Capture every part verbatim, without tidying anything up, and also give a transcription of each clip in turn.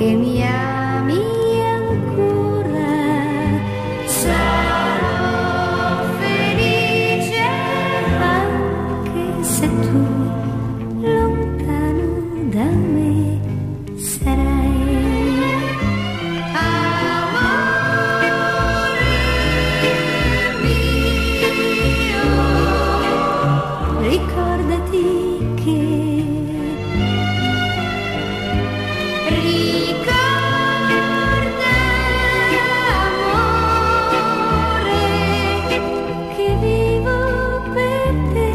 che mi ami ancora. Sarò felice anche se tu lontano da me sarai. Amore mio, ricordati che ricorda, amore, che vivo per te.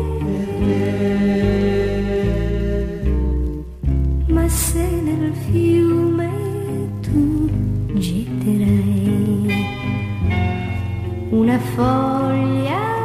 Ma se nel fiume tu getterai una foglia